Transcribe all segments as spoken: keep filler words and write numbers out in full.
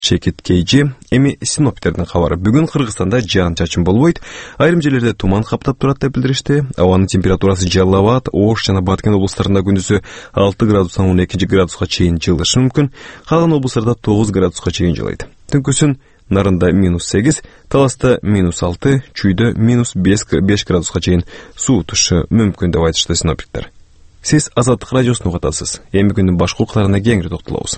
чекиткейжи. Эми синоптиктердин кабары. Бүгүн Кыргызстанда жаан чачын болбойт. Айрым жерлерде туман каптап турат деп билдиришти. Абанын температурасы Жалал Абад, Ош жана Баткен облустарында күндүзү алты градустан он эки градуска чейин жылышы мүмкүн. Калган облустарда тогуз градуска чейин жылайт. Түнкүсүн Нарында минус сегиз, Таласта минус алты, Чүйдө минус беш градуска чейин суутушу мүмкүн деп айтышты синоптиктер. Сиз Азаттык радиосун угатасыз. Эми күндүн башка окуяларына кеңири токтолобуз.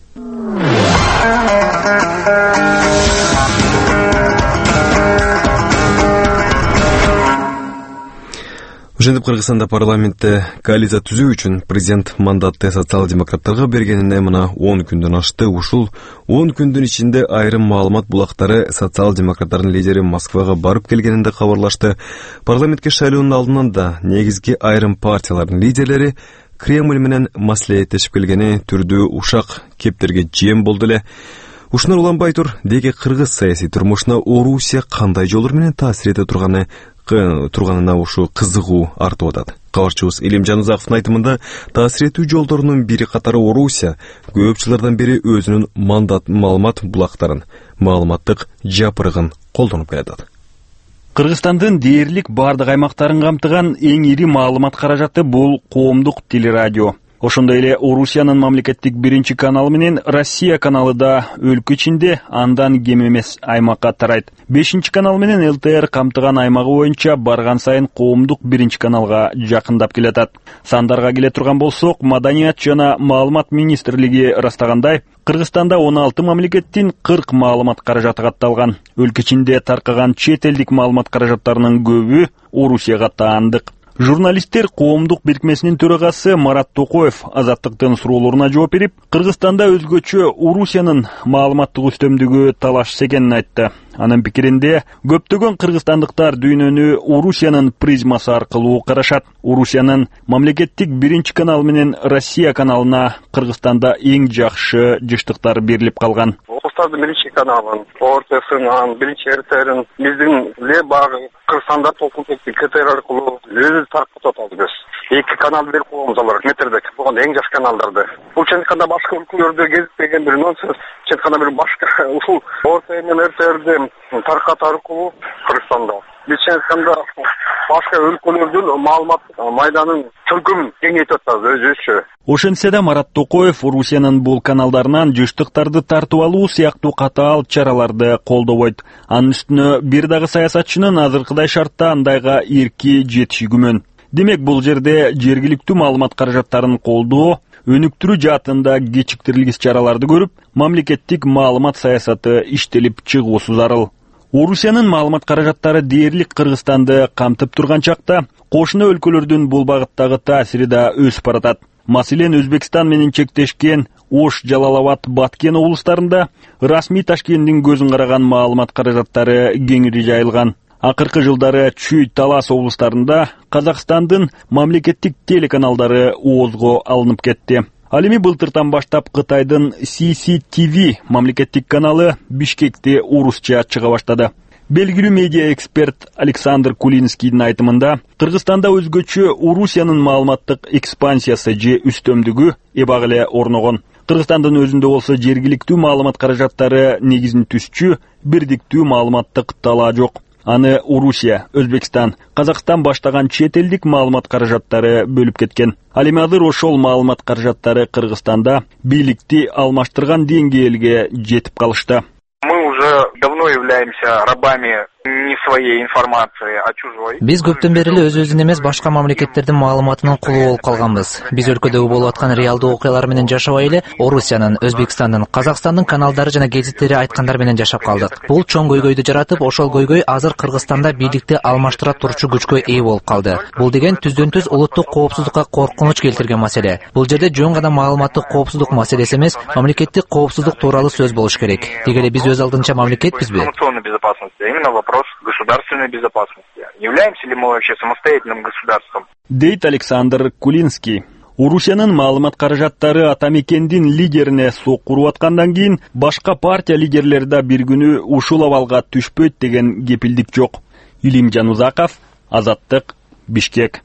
Ошентип Кыргызстанда парламентте коалиция түзүү үчүн президент мандатты социал-демократтарга бергенине мына он күндөн ашты. Ушул он күндүн ичинде айрым маалымат булактары социал-демократтардын лидери Москвага барып келгенинде кабарлашты. Парламентке шайлоонун алдынан да негизги айрым партиялардын лидерлери Кремль менен маслихаттешип келгени түрдүү ушак кептерге жем болду эле. Ушунар уланбай тур, деги кыргыз саясий турмушуна Орусия кандай жолдор менен таасир эте турганы турганына ушу кызыгуу артып атат. Кабарчыбыз Илимжан Узаковдун айтымында таасир этүү жолдорунун бири катары Орусия көп жылдардан бери өзүнүн мандат маалымат булактарын, маалыматтык жапырыгын колдонуп келатат. Кыргызстандын дээрлик бардык аймактарын камтыган эң ири маалымат каражаты бул коомдук телерадио. Ошондой эле Орусиянын мамлекеттик биринчи каналы менен Россия каналы да өлкө ичинде андан кем эмес аймакка тарайт. бешинчи канал менен эл тэ эр камтыган аймагы боюнча барган сайын коомдук биринчи каналга жакындап келатат. Сандарга келе турган болсок, Маданият жана маалымат министрлиги ырастагандай, Кыргызстанда он алты мамлекеттин кырк маалымат каражаты катталган. Өлкө ичинде таркаган чет элдик маалымат каражаттарынын көбү Орусияга таандык. Журналисттер коомдук бирикмесинин төрагасы Марат Токоев Азаттыктын суроолоруна жооп берип, Кыргызстанда өзгөчө Орусиянын маалыматтык үстөмдүгү талашса экенин айтты. Анын пикиринде, көптөгөн кыргызстандыктар дүйнөнү Орусиянын призмасы аркылуу карашат. Орусиянын мамлекеттик биринчи канал менен Россия каналына Кыргызстанда эң жакшы жыштыктар берилип калган. Орустардын биринчи каналын, ОРТ-сынын, биринчи эр тэ эрин биздин ле багы Кыргызстанда толкун кетти, ка тэ эр аркылуу өзү таркатып атабыз. Эки канал берип коебуз алар метрдек. Бул эң жакшы каналдарды. Бул чыныканда башка өлкөлөрдө кезиктеген бир нонсенс. Чыныканда бир башка ушул ОРТ менен эр тэ эрди таркатуу аркылуу Кыргызстанда. Биз чыныканда башка өлкөлөрдүн маалымат майданын түркүн кеңейтип атабыз өзүбүзчө. Ошентсе да Марат Токоев Орусиянын бул каналдарынан жыштыктарды тартып алуу сыяктуу катаал чараларды колдобойт. Анын үстүнө бир дагы саясатчынын азыркыдай шартта андайга эрки жетиши күмөн. Демек, бул жерде жергиликтүү маалымат каражаттарын колдоо, өнүктүрүү жаатында кечиктирилгис чараларды көрүп, мамлекеттик маалымат саясаты иштелип чыгуусу зарыл. Орусиянын маалымат каражаттары дээрлик Кыргызстанды камтып турган чакта, кошуна өлкөлөрдүн бул багыттагы таасири да өсүп баратат. Маселен, Өзбекстан менен чектешкен Ош, Жалал Абад, Баткен облустарында расмий Ташкенттин көзүн караган маалымат каражаттары кеңири жайылган. Акыркы жылдары Чүй, Талас облустарында Казакстандын мамлекеттик телеканалдары оозго алынып кетти. Ал эми былтыртан баштап Кытайдын си си ти ви мамлекеттик каналы Бишкекте орусча чыга баштады. Белгилүү медиа эксперт Александр Кулинскийдин айтымында, Кыргызстанда өзгөчө Орусиянын маалыматтык экспансиясы же үстөмдүгү эбак эле орногон. Кыргызстандын өзүндө болсо жергиликтүү маалымат каражаттары негизин түзчү, бирдиктүү маалыматтык талаа жок. Аны Орусия, Өзбекстан, Казакстан баштаган чет элдик маалымат каражаттары бөлүп кеткен. Ал эми азыр ошол маалымат каражаттары Кыргызстанда бийликти алмаштырган деңгээлге жетип калышты. Мы уже давно являемся рабами не своей информации, а чужой. Биз көптөн бери эле өз-өзүн эмес башка мамлекеттердин маалыматынын кулу болуп калганбыз. Биз өлкөдө болуп аткан реалдуу окуялар менен жашабай эле Орусиянын, Өзбекстандын, Казакстандын каналдары жана гезиттери айткандар менен жашап калдык. Бул чоң көйгөйдү жаратып, ошол көйгөй азыр Кыргызстанда бийликти алмаштыра турчу күчкө ээ болуп калды. Бул деген түздөн-түз улуттук коопсуздукка коркунуч келтирген маселе. Бул жерде жөн гана маалыматтык коопсуздук маселеси эмес, мамлекеттик коопсуздук тууралуу сөз болуш керек. Деги эле биз өз алдынча мамлекетпизби? Информационной безопасности, именно вопрос государственной безопасности. Являемся ли мы вообще самостоятельным государством? Дейт Александр Кулинский. Орусиянын маалымат каражаттары атамекендин лидерине соккуруп аткандан кийин башка партия лидерлери да бир күнү ушул абалга түшпөйт деген кепилдик жок. Илимжан Узаков, Азаттык, Бишкек.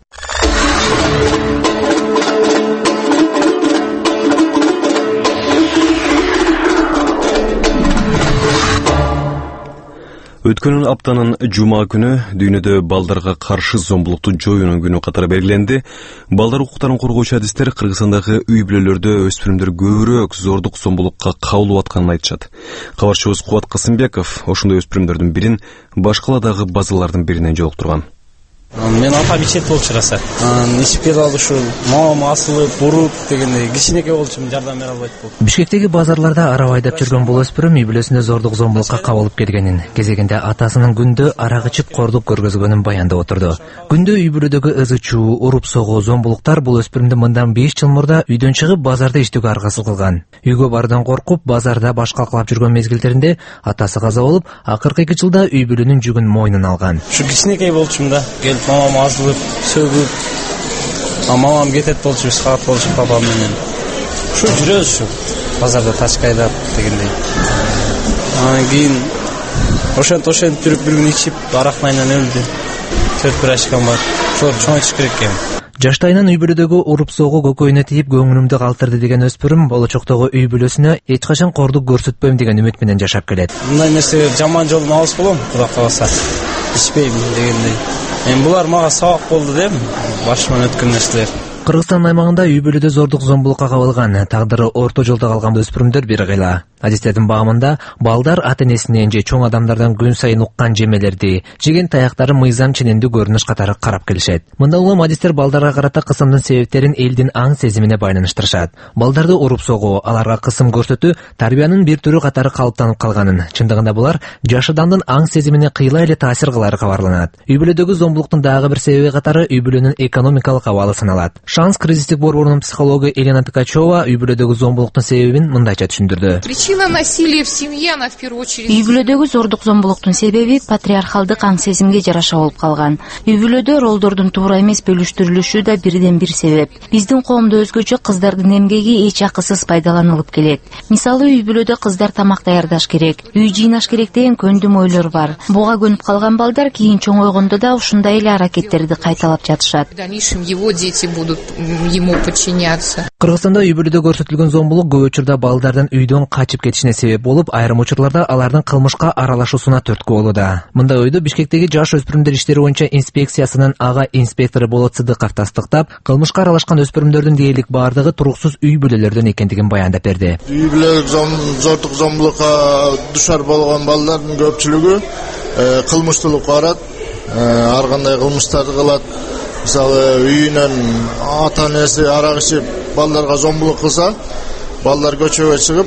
Өткөн аптанын жума күнү дүйнөдө балдарга каршы зомбулукту жоюунун күнү катары белгиленди. Балдар укуктарын коргоочу адистер Кыргызстандагы үй бүлөлөрдө өспүрүмдөр көбүрөөк зордук зомбулукка кабылып атканын айтышат. Кабарчыбыз Кубат Касымбеков ошондой өспүрүмдөрдүн бирин башкаладагы базалардын биринен жолуктурган. Мен атам ичет болчу раса. Ичип келип алып ушу мамам асылып, буруп дегендей кичинекей болчумун, жардам бере албайт болуп. Бишкектеги базарларда араб айдап жүргөн бул өспүрүм үй бүлөсүндө зордук зомбулукка кабылып келгенин, кезегинде атасынын күндө арак ичип кордук көргөзгөнүн баяндап отурду. Күндө үй бүлөдөгү ызы чуу, уруп согуу, зомбулуктар бул өспүрүмдү мындан беш жыл мурда үйдөн чыгып базарда иштөөгө аргасыз кылган. Үйгө баруудан коркуп, базарда баш калкалап жүргөн мезгилдеринде атасы каза болуп, акыркы эки жылда үй бүлөнүн жүгүн мойнуна алган. Ушу кичинекей болчумун да, келип мамам азылып, сөгүп, а мамам кетет болчу, биз калат болчу папам менен. Ушу жүрөбүз ушу базарда тачка айдап дегендей. Анан кийин ошентип ошентип жүрүп бир күн ичип, арактын айынан өлдү. төрт брачкам бар. Ошол чоңойтуш керек экен. Жаштайынан үй бүлөдөгү уруп согуу көкөйүнө тийип көңүлүмдү калтырды деген өспүрүм болочоктогу үй бүлөсүнө эч качан кордук көрсөтпөйм деген үмүт менен жашап келет. Мындай нерсе жаман жолдон алыс болом, Кудай кааласа. Ичпейм дегендей. Мен булар мага сабак болду дейм, башыман өткөн нерселер. Кыргызстан аймагында үй бүлөдө зордук зомбулукка кабылган, тагдыры орто жолдо калган өспүрүмдөр бир кыйла. Адистердин багымында балдар ата-энесинен же чоң адамдардан күн сайын уккан жемелерди, жеген таяктары мыйзам ченемдүү көрүнүш катары карап келишет. Мында улам адистер балдарга карата кысымдын себептерин элдин аң сезимине байланыштырышат. Балдарды уруп согуу, аларга кысым көрсөтүү тарбиянын бир түрү катары калыптанып калганын, чындыгында булар жаш адамдын аң сезимине кыйла эле таасир кылары кабарланат. Үй бүлөдөгү зомбулуктун дагы бир себеби катары үй бүлөнүн экономикалык абалы саналат. Шанс кризистик борборунун психологу Елена Ткачева үй бүлөдөгү зомбулуктун себебин мындайча түшүндүрдү. Үй бүлөдөгү зордук зомбулуктун себеби патриархалдык аң сезимге жараша болуп калган. Үй бүлөдө ролдордун туура эмес бөлүштүрүлүшү да бирден бир себеп. Биздин коомдо өзгөчө кыздардын эмгеги эч акысыз пайдаланылып келет. Мисалы, үй бүлөдө кыздар тамак даярдаш керек, үй жыйнаш керек деген көндүм ойлор бар. Буга көнүп калган балдар кийин чоңойгондо да ушундай эле аракеттерди кайталап жатышат. Кыргызстанда үй бүлөдө көрсөтүлгөн зомбулук көп учурда балдардын үйдөн качып кетишине себеп болуп, айрым учурларда алардын кылмышка аралашуусуна түрткү болууда. Мындай ойду Бишкектеги жаш өспүрүмдөр иштери боюнча инспекциясынын ага инспектору Болот Сыдыков тастыктап, кылмышка аралашкан өспүрүмдөрдүн дээрлик баардыгы туруксуз үй бүлөлөрдөн экендигин баяндап берди. Үй бүлөлүк зордук зомбулукка душар болгон балдардын көпчүлүгү кылмыштуулукка барат, ар кандай кылмыштарды кылат. Мисалы, үйүнөн ата-энеси арак ичип балдарга зомбулук кылса, балдар көчөгө чыгып,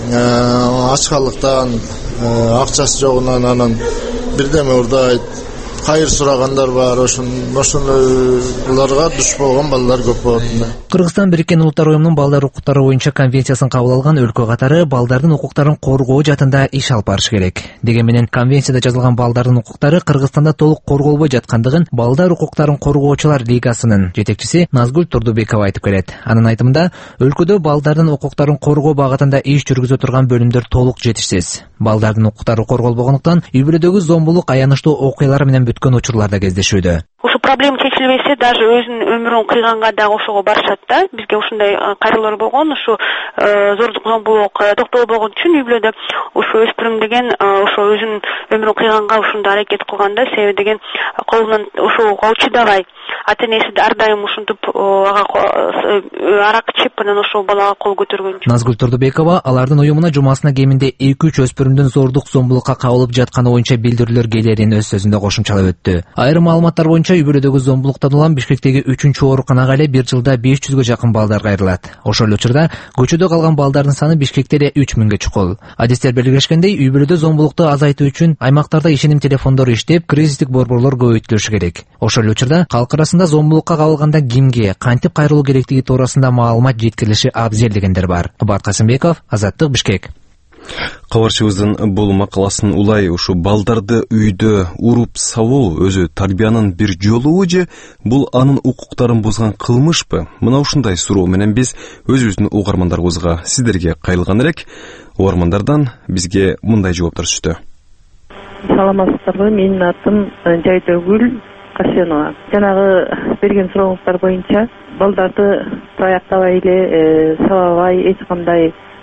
ачкалыктан, акчасы жогунан анан бирдеме урдайт, кайыр сурагандар бар, ошондойлорго душ болгон балдар көп болот. Кыргызстан Бириккен Улуттар уюмунун балдар укуктары боюнча конвенциясын кабыл алган өлкө катары балдардын укуктарын коргоо жаатында иш алып барыш керек. Деген менен конвенцияда жазылган балдардын укуктары Кыргызстанда толук корголбой жаткандыгын Балдар укуктарын коргоочулар лигасынын жетекчиси Назгүл Турдубекова айтып келет. Анын айтымында, өлкөдө балдардын укуктарын коргоо багытында иш жүргүзө турган бөлүмдөр толук жетишсиз. Балдардын укуктары корголбогондуктан үй бүлөдөгү зомбулук аянычтуу окуялар менен бүткөн учурларда кездешүүдө. Ушу проблема чечилбесе, даже өзүнүн өмүрүн кыйганга дагы ошого барышат да. Бизге ушундай кайрылуулар болгон, ушу зордук зомбулук токтолбогон үчүн үй бүлөдө ушу өспүрүм деген ошо өзүнүн өмүрүн кыйганга ушундай аракет кылган да. Себеби деген колунан ошого чыдабай, ата-энеси ар дайым ушинтип ага арак ичип, анан ошол балага кол көтөргөн. Назгүл Турдубекова алардын уюмуна жумасына кеминде эки үч өспүрүмдүн зордук зомбулукка кабылып жатканы боюнча билдирүүлөр келерин өз сөзүндө кошумчалап өттү. Айрым маалыматтар боюнча үй бүлөдөгү зомбулуктан улам Бишкектеги үчүнчү ооруканага эле бир жылда беш жүзгө жакын балдар кайрылат. Ошол учурда көчөдө калган балдардын саны Бишкекте эле үч миңге чукул. Адистер белгилешкендей, үй бүлөдө зомбулукту азайтуу үчүн аймактарда ишеним телефондору иштеп, кризистик борборлор көбөйтүлүшү керек. Ошол учурда калк арасында зомбулукка кабылганда кимге, кантип кайрылуу керектиги туурасында маалымат жеткирилиши абзел дегендер бар. Кубат Касымбеков, Азаттык, Бишкек. Кабарчыбыздын бул макаласын улай ушу балдарды үйдө уруп сабоо өзү тарбиянын бир жолубу же бул анын укуктарын бузган кылмышпы? Мына ушундай суроо менен биз өзүбүздүн угармандарыбызга сиздерге кайрылган элек. Угармандардан бизге мындай жооптор түштү. Саламатсыздарбы, менин атым Жайдагүл Касенова. Жанагы берген сурооңуздар боюнча балдарды таяктабай эле сабабай эч кандай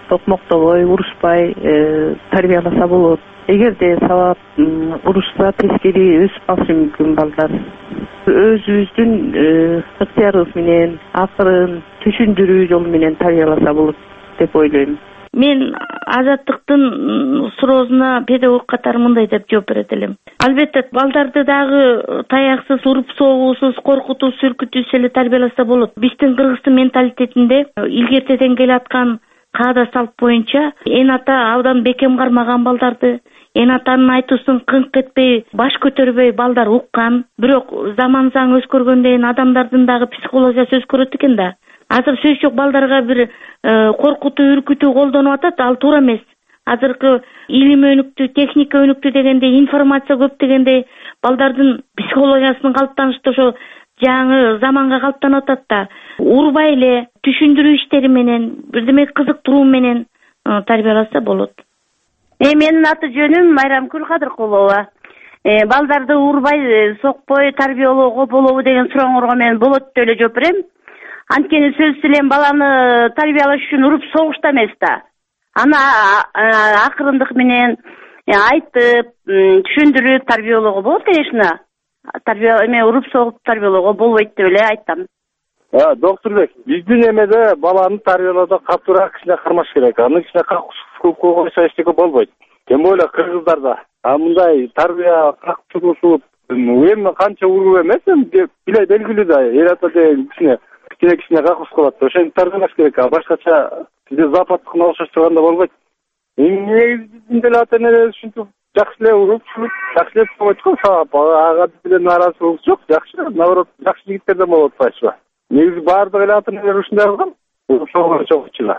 токмоктобой, урушпай тарбияласа болот. Эгерде сабап урушса тескери өсүп калышы мүмкүн балдар. Өзүбүздүн ыктыярыбыз менен, акырын, түшүндүрүү жолу менен тарбияласа болот деп ойлойм. Мен Азаттыктын суроосуна педагог катары мындай деп жооп берет элем. Албетте балдарды дагы таяксыз, уруп согуусуз, коркутуп, сүркүтүүсүз эле тарбияласа болот. Биздин кыргыздын менталитетинде илгертеден келаткан каада салт боюнча эн ата абдан бекем кармаган балдарды, эн атанын айтуусун кыңк этпей, баш көтөрбөй балдар уккан. Бирок заман заң өзгөргөндөн адамдардын дагы психологиясы өзгөрөт экен да. Азыр сөз жок балдарга бир коркутуу, үркүтүү колдонуп атат, ал туура эмес. Азыркы илим өнүктү, техника өнүктү дегенде, информация көп дегенде балдардын психологиясынын калыптанышты ошо жаңы заманга калыптанып атат да. Урбай эле түшүндүрүү иштери менен, бирдеме кызыктыруу менен тарбияласа болот. Э менин аты жөнүм Майрамкүл Кадыркулова. Э балдарды урбай, сокпой тарбиялоого болобу деген сурооңорго мен болот деп эле жооп берем. Анткени сөзсүз эле баланы тарбиялаш үчүн уруп согушту эмес да. Аны акырындык менен айтып, түшүндүрүп тарбиялоого болот, конечно. Тарбия эме уруп согуп тарбиялоого болбойт деп эле айтам. Э, доктурбек, биздин эмеде баланы тарбиялоодо катуураак кичине кармаш керек. Аны кичине какып койсо эчтеке болбойт. Тем более кыргыздарда. А мындай тарбия какчылышып, эми канча уруп эмес, биле белгилүү да. Эр ата деген кичине кичине какып калат. Ошону тарбиялаш керек. А башкача бизде западтыкына окшош турганда болбойт. Эми биздин деле ата энелер ушинтип жакшы эле уруп, жакшы эле согойт го. Ага биз менен нааразычылык жок, жакшы. Наоборот, жакшы жигиттерден болот атпайсызбы? Негизи баардык эле ата энелер ушундай кылган. Ошого чогулчула.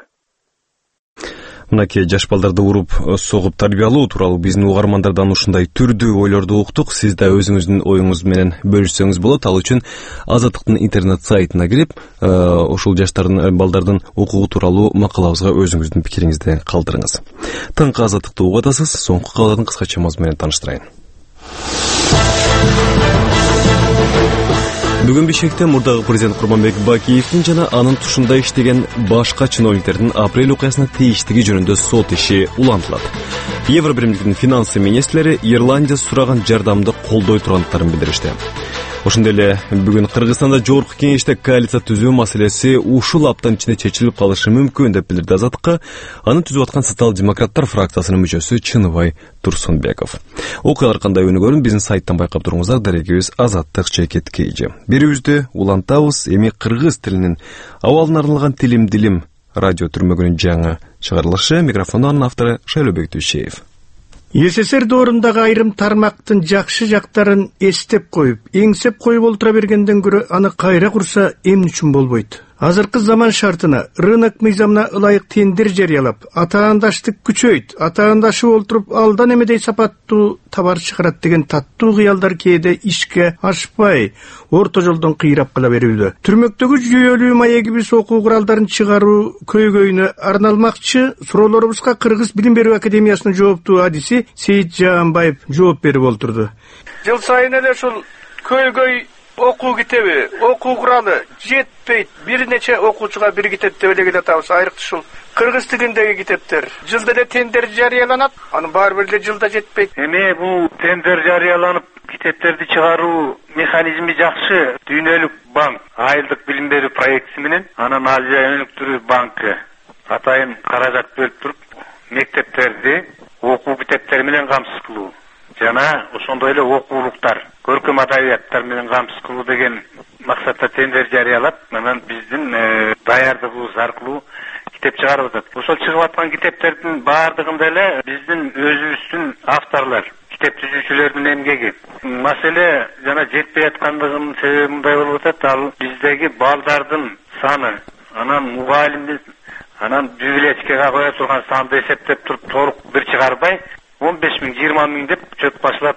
Мынакей жаш балдарды уруп согуп тарбиялоо тууралуу биздин угармандардан ушундай түрдүү ойлорду уктук. Сиз да өзүңүздүн оюңуз менен бөлүшсөңүз болот. Ал үчүн Азаттыктын интернет сайтына кирип, ушул жаштардын, балдардын укугу тууралуу макалабызга өзүңүздүн пикириңизди калтырыңыз. Таңкы Азаттыкты угуп атасыз. Соңку кабарын кыскача мазмун менен тааныштырайын. Бүгүн Бишкекте мурдагы президент Курманбек Бакиевдин жана анын тушунда иштеген башка чиновниктердин апрель окуясына тийиштиги жөнүндө сот иши улантылат. Евро биримдигинин финансы министрлери Ирландия сураган жардамды колдой тургандыктарын билдиришти. Ошондой эле бүгүн Кыргызстанда жогорку кеңеште коалиция түзүү маселеси ушул аптанын ичинде чечилип калышы мүмкүн деп билдирди Азаттыкка аны түзүп аткан социал-демократтар фракциясынын мүчөсү Чыныбай Турсунбеков. Окуялар кандай өнүгөрүн биздин сайттан байкап туруңуздар. Дарегибиз Азаттык Чекет Кейжи. Берүүбүздү улантабыз. Эми кыргыз тилинин абалына арналган Тилим Дилим радио түрмөгүнүн жаңы чыгарылышы. Микрофондун автору Шайлообек Түйшеев. СССР доорундагы айрым тармактын жакшы жактарын эстеп коюп, эңсеп коюп олтура бергенден көрө аны кайра курса эмне үчүн болбойт? Азыркы заман шартына, рынок мыйзамына ылайык тендер жарыялап, атаандаштык күчөйт, атаандашы олтуруп алдан эмедей сапаттуу товар чыгарат деген таттуу кыялдар кээде ишке ашпай, орто жолдон кыйрап кала берүүдө. Түрмөктөгү жүйөлүү маегибиз окуу куралдарын чыгаруу көйгөйүнө арналмакчы суроолорубузга Кыргыз Билим берүү академиясынын жооптуу адиси Сейит Жаанбаев жооп берип олтурду. Жыл сайын эле ушул көйгөй окуу китеби, окуу куралы жетпейт. Бир нече окуучуга бир китеп деп эле келатабыз. Айрыкча ушул кыргыз тилиндеги китептер. Жылда эле тендер жарыяланат, анын баары бир эле жылда жетпейт. Эми бул тендер жарыяланып китептерди чыгаруу механизми жакшы. Дүйнөлүк банк айылдык билим берүү проектиси менен анан Азия өнүктүрүү банкы атайын каражат бөлүп туруп мектептерди окуу китептери менен камсыз кылуу жана ошондой эле окуулуктар, көркөм адабияттар менен камсыз кылуу деген максатта тендер жарыялап, анан биздин даярдыгыбыз аркылуу китеп чыгарып атат. Ошол чыгып аткан китептердин баардыгында эле биздин өзүбүздүн авторлор, китеп түзүүчүлөрдүн эмгеги. Маселе жана жетпей аткандыгынын себеби мындай болуп атат, ал биздеги балдардын саны, анан мугалимдин, анан библиотекага коя турган санды эсептеп туруп толук бир чыгарбай, он беш миң, жыйырма миң деп чөп башлап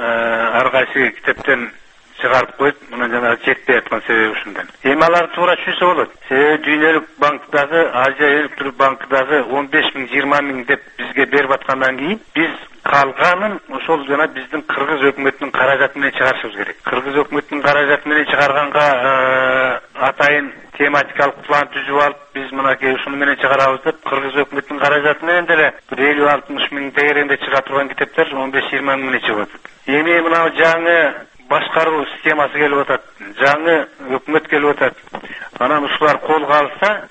ар кайсы китептен чыгарып коюп, мына жана жетпей аткан себеби ушундан. Эми алар туура түшүнсө болот. Себеби Дүйнөлүк банкдагы, Азия өнүктүрүү банкдагы он беш миң, жыйырма миң деп бизге берип аткандан кийин биз калганын ошол жана биздин кыргыз өкмөтүнүн каражаты менен чыгарышыбыз керек. Кыргыз өкмөтүнүн каражаты менен чыгарганга атайын тематикалык план түзүп алып, биз мынакей ушуну менен чыгарабыз деп, кыргыз өкмөтүнүн каражаты менен деле бир элүү алтымыш миң тегерегинде чыга турган китептер он беш жыйырма миң чыгып атат. Эми мына жаңы башкаруу системасы келип атат, жаңы өкмөт келип атат. Анан ушулар колго алса,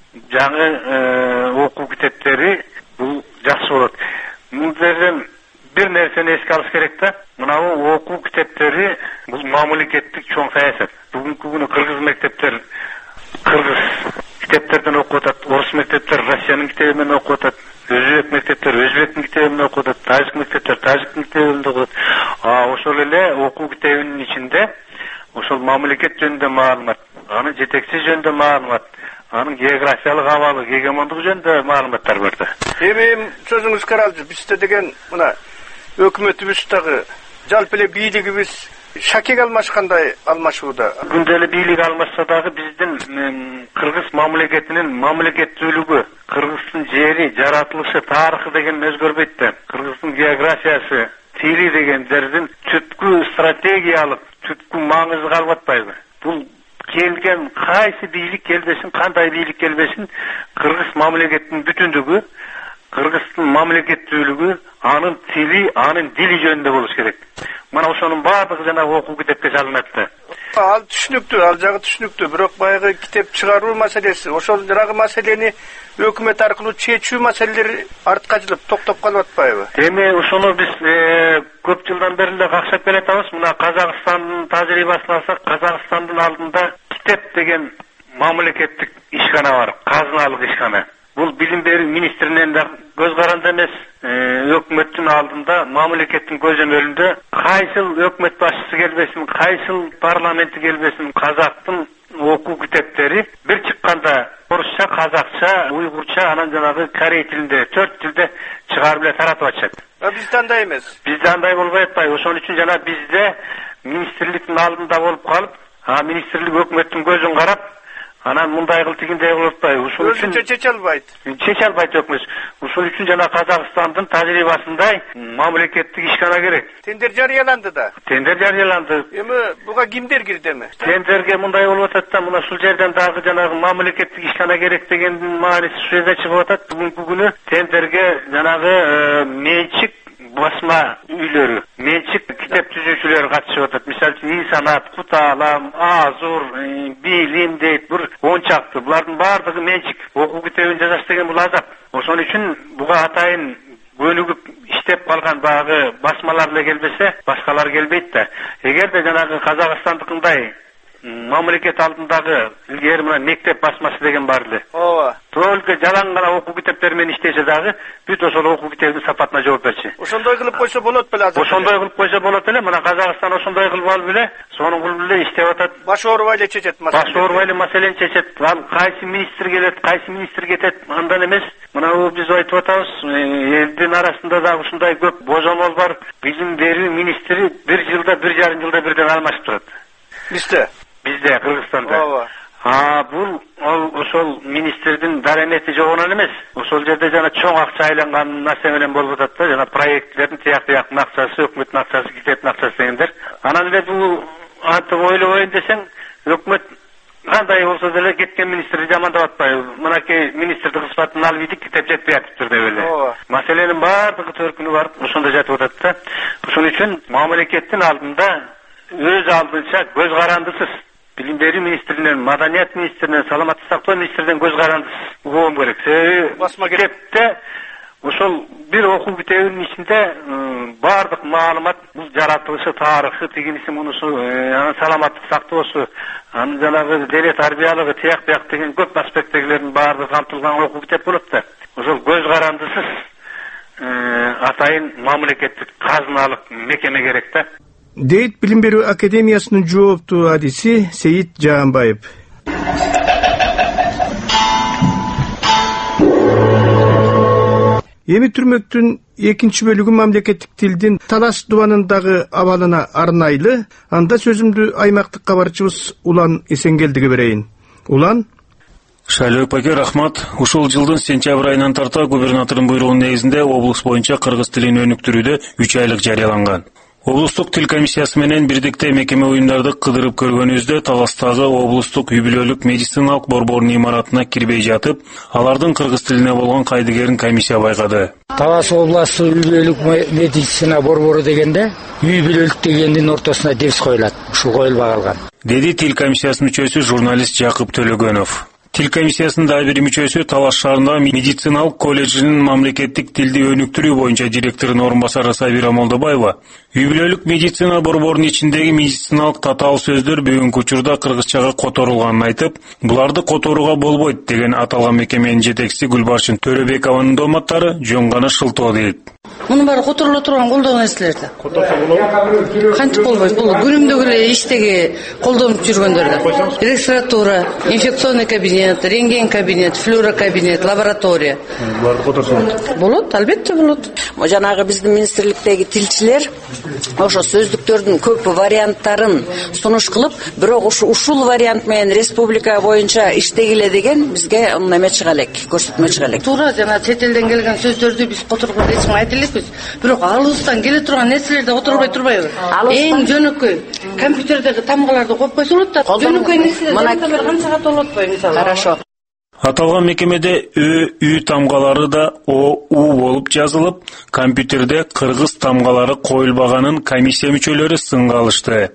жаңы окуу китептери бул жакшы болот. Бул жерден бир нерсени эске алыш керек да. Мына окуу китептери бул мамлекеттик чоң саясат. Бүгүнкү күнү кыргыз мектептер кыргыз китептерден окуп атат, орус мектептер Россиянын китеби менен окуп атат, өзбек мектептер өзбектин китеби менен окуп атат, тажик мектептер тажиктин китеби менен окуп атат. А ошол эле окуу китебинин ичинде ошол мамлекет жөнүндө маалымат, анын жетекчи жөнүндө маалымат, анын географиялык абалы, гегемондугу жөнүндө маалыматтар бар да. Эми сөзүңүз каралды, бизде деген мына өкмөтүбүз дагы жалпы эле бийлигибиз шакек алмашкандай алмашууда. Күндө эле бийлик алмашса дагы биздин кыргыз мамлекетинин мамлекеттүүлүгү, кыргыздын жери, жаратылышы, тарыхы деген өзгөрбөйт да. Кыргыздын географиясы, тили дегендердин түпкү стратегиялык, түпкү маңызы калып атпайбы? Бул келген кайсы бийлик келбесин, кандай бийлик келбесин, кыргыз мамлекетинин бүтүндүгү, кыргыздын мамлекеттүүлүгү, анын тили, анын дили жөнүндө болуш керек. Мана ошонун баардыгы жана окуу китепке салынат да. Ал түшүнүктүү, ал жагы түшүнүктүү, бирок баягы китеп чыгаруу маселеси, ошол жагы маселени өкмөт аркылуу чечүү маселелери артка жылып токтоп калып атпайбы? Эми ошону биз көп жылдан бери эле какшап келатабыз. Мына Казакстандын тажрыйбасын алсак, Казакстандын алдында китеп деген мамлекеттик ишкана бар, казыналык ишкана. Бул билим берүү министринен да көз каранды эмес, өкмөттүн алдында, мамлекеттин көзөмөлүндө кайсыл өкмөт башчысы келбесин, кайсыл парламенти келбесин, казактын окуу китептери бир чыкканда орусча, казакча, уйгурча, анан жанагы корей тилинде, төрт тилде чыгарып эле таратып атышат. А бизде андай эмес. Бизде андай болбой атпайбы? Ошон үчүн жана бизде министрликтин алдында болуп калып, а министрлик өкмөттүн көзүн карап, анан мындай кыл тигиндей кылып атпайбы? Ушул үчүн чече албайт. Чече албайт өкмөт. Ушул үчүн жана Казакстандын тажрыйбасындай мамлекеттик ишкана керек. Тендер жарыяланды да. Тендер жарыяланды. Эми буга кимдер кирди эми? Тендерге мындай болуп атат да, мына ушул жерден дагы жанагы мамлекеттик ишкана керек дегендин мааниси ушул жерде чыгып атат. Бүгүнкү күнү тендерге жанагы менчик басма үйлөрү, менчик китеп түзүүчүлөр катышып атат. Мисалы үчүн Инсанат, Куталам, Азур, Билим дейт, бир он чакты. Булардын баардыгы менчик. Окуу китебин жазаш деген бул азап. Ошон үчүн буга атайын көнүгүп иштеп калган баягы басмалар эле келбесе, башкалар келбейт да. Эгерде жанагы Казакстандыкындай мамлекет алдындагы илгери мына мектеп басмасы деген бар эле. Ооба. Только жалаң гана окуу китептери менен иштесе дагы бүт ошол окуу китебинин сапатына жооп берчи. Ошондой кылып койсо болот беле азыр? Ошондой кылып койсо болот эле. Мына Казакстан ошондой кылып алып эле, сонун кылып эле иштеп атат. Баш оорубай эле чечет маселени. Баш оорубай эле маселени чечет. Ал кайсы министр келет, кайсы министр кетет, андан эмес. Мына биз айтып атабыз, элдин арасында да ушундай көп божомол бар. Билим берүү министри бир жылда, бир жарым жылда бирден алмашып турат. Бизде? Бизде, Кыргызстанда. Ооба. А бул ал ошол министрдин даремети жогунан эмес. Ошол жерде жана чоң акча айланган нерсе менен болуп атат да, жана проектлердин тияк тияктын акчасы, өкмөттүн акчасы, китептин акчасы дегендер. Анан эле бул антип ойлобойн десең, өкмөт кандай болсо деле кеткен министрди жамандап атпайбы. Мынакей министрдин кызматын алып идик, китеп жетпей атыптыр деп эле. Ооба. Маселенин баардыгы төркүнү бар, ошондо жатып атат да. Ошон үчүн мамлекеттин алдында өз алдынча көз карандысыз билим берүү министринен, маданият министринен, саламаттык сактоо министринен көз карандысыз угуум керек. Себеби китепте ошол бир окуу китебинин ичинде баардык маалымат, бул жаратылышы, тарыхы, тигиниси, мунусу, анын саламаттык сактоосу, анын жанагы дене тарбиялыгы, тияк бияк деген көп аспекттегилердин баардыгы камтылган окуу китеп болот да. Ошол көз карандысыз атайын мамлекеттик казыналык мекеме керек да. Дейт Билим берүү академиясынын жооптуу адиси Сейит Жаанбаев. Эми түрмөктүн экинчи бөлүгү мамлекеттик тилдин талаш дубанындагы абалына арнайлы. Анда сөзүмдү аймактык кабарчыбыз Улан Эсенгелдиге берейин. Улан? Шайлоо паке, рахмат. Ушул жылдын сентябрь айынан тарта губернатордун буйругунун негизинде облус боюнча кыргыз тилин өнүктүрүүдө үч айлык жарыяланган. Облустук тил комиссиясы менен бирдикте мекеме уюмдарды кыдырып көргөнүбүздө Таластагы облустук үй-бүлөлүк медициналык борбордун имаратына кирбей жатып, алардын кыргыз тилине болгон кайдыгерин комиссия байкады. Талас областуу үй-бүлөлүк медицина борбору дегенде үй-бүлөлүк дегендин ортосуна дебс коюлат. Ушул коюлбай калган. Деди тил комиссиясынын мүчөсү журналист Жакып Төлөгөнов. Тил комиссиясынын дагы бир мүчөсү Талас шаарындагы медициналык колледжинин мамлекеттик тилди өнүктүрүү боюнча директорунун орун басары Сабира Молдобаева үй-бүлөлүк медицина борборунун ичиндеги медициналык татаал сөздөр бүгүнкү учурда кыргызчага которулганын айтып, буларды которууга болбойт деген аталган мекеменин жетекчиси Гүлбаршын Төрөбекованын дооматтары жөн гана шылтоо дейт. Мунун баары которуло турган колдоо нерселерди. Которсо болобу? Кантип болбойт? Бул күнүмдүк эле иштеги колдонуп жүргөндөрдө. Регистратура, инфекционный кабинет, рентген кабинет, флюорокабинет, лаборатория. Буларды которсо болот? Болот, албетте болот. Жанагы биздин министрликтеги тилчилер ошо сөздүктөрдүн көп варианттарын сунуш кылып, бирок ушул вариант менен республика боюнча иштегиле деген бизге неме чыга элек, көрсөтмө чыга элек. Туура, жана чет элден келген сөздөрдү биз которгон эч ким айта элекпиз. Бирок алыбыздан келе турган нерселерди которбой турбайбы? Эң жөнөкөй компьютердеги тамгаларды коюп койсо болот да. Жөнөкөй нерселер канчага толотпой мисалы. Хорошо. Аталган мекемеде Ö, Ü тамгалары да О, У болуп жазылып, компьютерде кыргыз тамгалары коюлбаганын комиссия мүчөлөрү сынга алышты.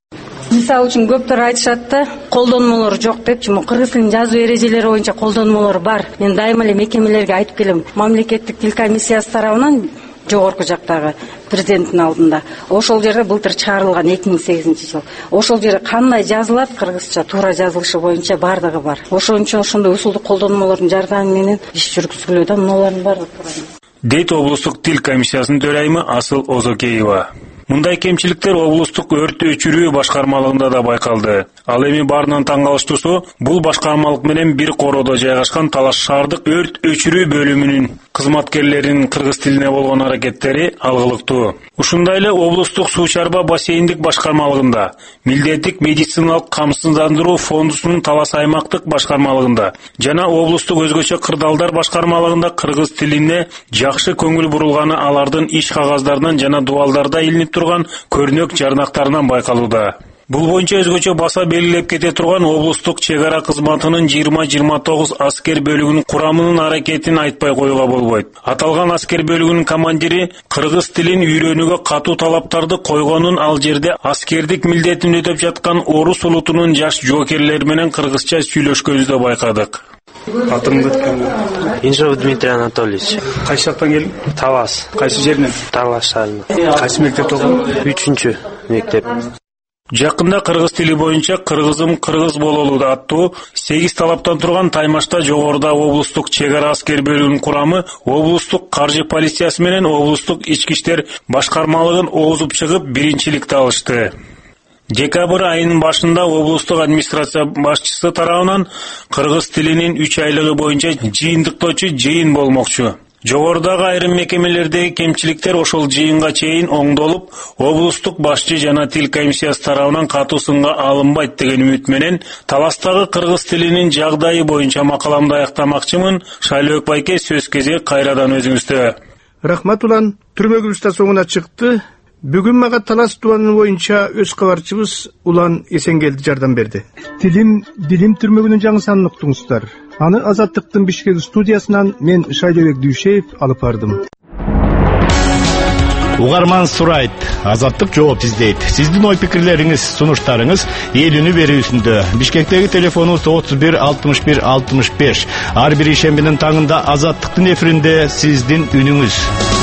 Мисалы үчүн көптөр айтышат да, колдонмолор жок депчи, кыргыз тилинин жазуу эрежелери боюнча колдонмолор бар. Мен дайыма эле мекемелерге айтып келем. Мамлекеттик тил комиссиясы тарабынан жогорку жактагы президенттин алдында. Ошол жерде былтыр чыгарылган эки миң сегизинчи жыл. Ошол жерде кандай жазылат кыргызча туура жазылышы боюнча бардыгы бар. Ошон үчүн ошондой усулдук колдонмолордун жардамы менен иш жүргүзүлөт да, мунулардын баардыгы туура. Дейт облустук тил комиссиясынын төрайымы Асыл Озокеева. Мындай кемчиликтер облустук өрт өчүрүү башкармалыгында да байкалды. Ал эми баарынан таң калыштуусу, бул башкармалык менен бир короодо жайгашкан Талас шаардык өрт өчүрүү бөлүмүнүн кызматкерлеринин кыргыз тилине болгон аракеттери алгылыктуу. Ушундай эле облустук суу чарба бассейндик башкармалыгында, милдеттик медициналык камсыздандыруу фондусунун Талас аймактык башкармалыгында жана облустук өзгөчө кырдаалдар башкармалыгында кыргыз тилине жакшы көңүл бурулганы алардын иш кагаздарынан жана дубалдарда илинип турган көрнөк жарнактарынан байкалууда. Бул боюнча өзгөчө баса белгилеп кете турган облустук чек ара кызматынын жыйырма жыйырма тогуз аскер бөлүгүнүн курамынын аракетин айтпай коюуга болбойт. Аталган аскер бөлүгүнүн командири кыргыз тилин үйрөнүүгө катуу талаптарды койгонун, ал жерде аскердик милдетин өтөп жаткан орус улутунун жаш жоокерлери менен кыргызча сүйлөшкөнүздө байкадык. Атыңды өткөн? Инжов Дмитрий Анатольевич. Кайсы жактан келдиң? Талас. Кайсы жеринен? Талас шаарынан. Кайсы мектепте окудуң? Үчүнчү мектеп. Жакында кыргыз тили боюнча кыргызым кыргыз бололу аттуу сегиз талаптан турган таймашта жогоруда облустук чек ара аскер бөлүгүнүн курамы облустук каржы полициясы менен облустук ички иштер башкармалыгын оозуп чыгып биринчиликти алышты. Декабрь айынын башында облустук администрация башчысы тарабынан кыргыз тилинин үч айлыгы боюнча жыйынтыктоочу жыйын болмокчу. Жогорудагы айрым мекемелердеги кемчиликтер ошол жыйынга чейин оңдолуп, облустук башчы жана тил комиссиясы тарабынан катуу сынга алынбайт деген үмүт менен Таластагы кыргыз тилинин жагдайы боюнча макаламды аяктамакчымын. Шайлоок байке, сөз кезеги кайрадан өзүңүздө. Рахмат улан, түрмөгүбүз да соңуна чыкты. Бүгүн мага Талас тубаны боюнча өз кабарчыбыз Улан Эсенгелди жардам берди. Тилим, дилим түрмөгүнүн жаңы санын уктуңуздар. Аны Азаттыктын Бишкек студиясынан мен Шайлообек Дүйшеев алып бардым. Угарман сурайт, Азаттык жооп издейт. Сиздин ой пикирлериңиз, сунуштарыңыз эл үнү берүүсүндө. Бишкектеги телефонубуз отуз бир алтымыш бир алтымыш беш. Ар бир ишембинин таңында Азаттыктын эфиринде сиздин үнүңүз.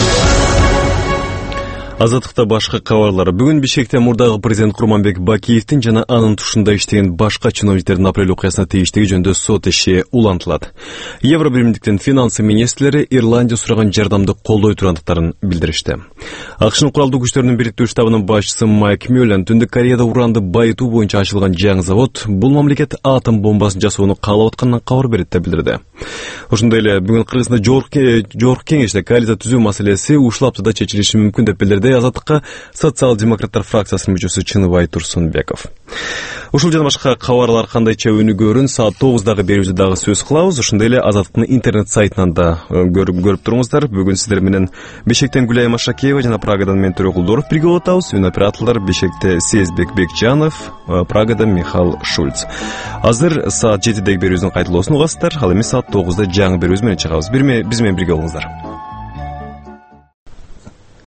Азаттыкта башка кабарлар. Бүгүн Бишкекте мурдагы президент Курманбек Бакиевдин жана анын тушунда иштеген башка чиновниктердин апрель окуясына тийиштиги жөнүндө сот иши улантылат. Евробиримдиктин финансы министрлери Ирландия сураган жардамды колдой тургандыктарын билдиришти. АКШнын куралдуу күчтөрүнүн бириктүү штабынын башчысы Майк Мюллен Түндүк Кореяда уранды байытуу боюнча ачылган жаңы завод бул мамлекет атом бомбасын жасоону каалап атканынан кабар берет деп билдирди. Ошондой эле бүгүн Кыргызстанда жогорку кеңеште коалиция түзүү маселеси ушул аптада чечилиши мүмкүн деп билдирди ошондой Азаттыкка социал-демократтар фракциясынын мүчөсү Чыныбай Турсунбеков. Ушул жана башка кабарлар кандайча өнүгөрүн саат тогуздагы берүүбүздө дагы сөз кылабыз. Ошондой эле Азаттыктын интернет сайтынан да көрүп туруңуздар. Бүгүн сиздер менен Бишкектен Гүлай Машакеева жана Прагадан мен Төрө Кулдоров бирге болуп атабыз. Үн операторлор Бишкекте Сезбек Бекжанов, Прагада Михаил Шульц. Азыр саат жетидеги берүүбүздүн кайталоосун угасыздар. Ал эми саат тогузда жаңы берүүбүз менен чыгабыз. Биз менен бирге болуңуздар.